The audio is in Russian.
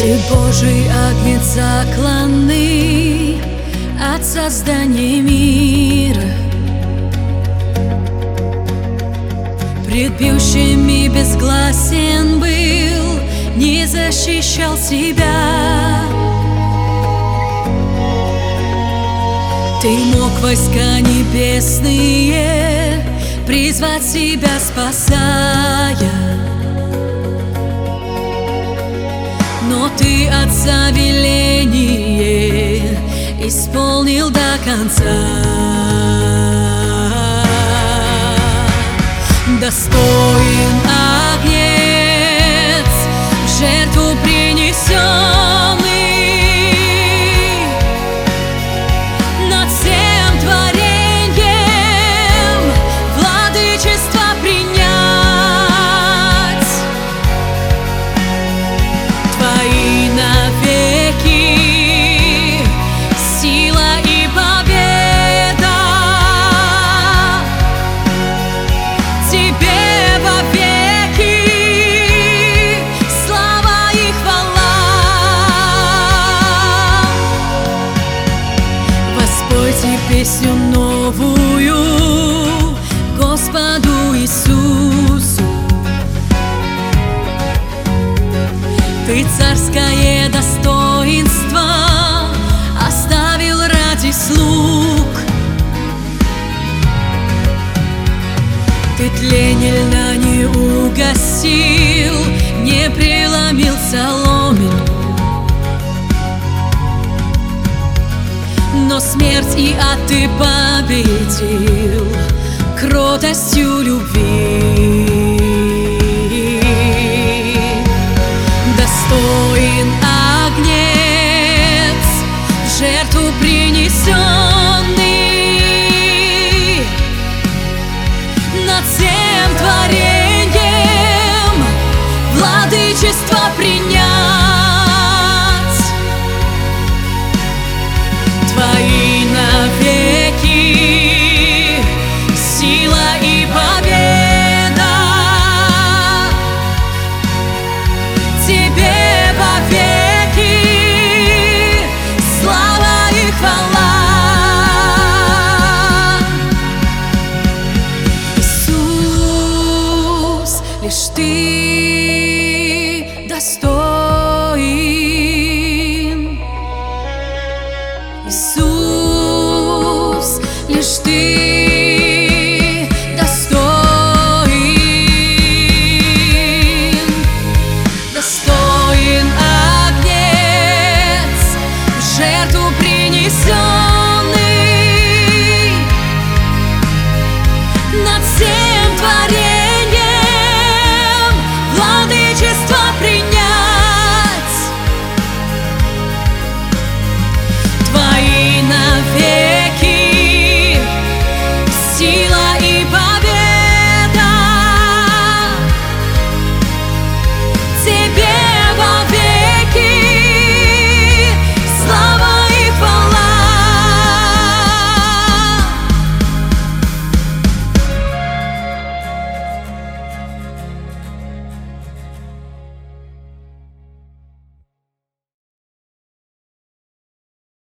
Ты Божий агнец закланный от создания мира. Пред бьющими безгласен был, не защищал себя. Ты мог войска небесные призвать себя, спасая, но ты Отца веление исполнил до конца. Достоин агнец, в жертву принесенный, над всем творением владычество принять. Твои навеки сила и победа, Тебе вовеки слава и хвала. Воспойте песню новую Господу Иисусу. Ты царское достоинство оставил ради слуг. Ты тление льна не угасил, не преломил соломинку, но смерть и ад ты победил кротостью любви. Достоин агнец, в жертву принесенный, над всем творением владычество принять. Твои навеки сила и победа, Тебе вовеки слава и хвала. Иисус, лишь Ты достоин.